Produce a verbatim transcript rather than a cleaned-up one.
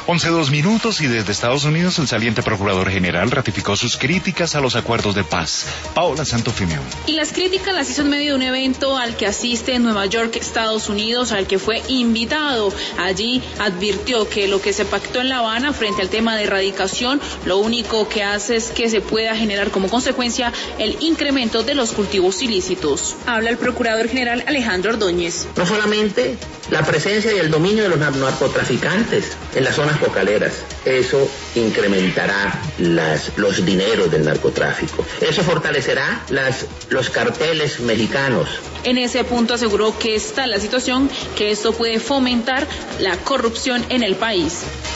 once dos minutos y desde Estados Unidos el saliente procurador general ratificó sus críticas a los acuerdos de paz. Paola Santofimio. Y las críticas las hizo en medio de un evento al que asiste en Nueva York, Estados Unidos, al que fue invitado. Allí advirtió que lo que se pactó en La Habana frente al tema de erradicación, lo único que hace es que se pueda generar como consecuencia el incremento de los cultivos ilícitos. Habla el procurador general Alejandro Ordóñez. No solamente la presencia y el dominio de los narcotraficantes en las zonas cocaleras, eso incrementará las, los dineros del narcotráfico, eso fortalecerá las, los carteles mexicanos. En ese punto aseguró que está la situación, que esto puede fomentar la corrupción en el país.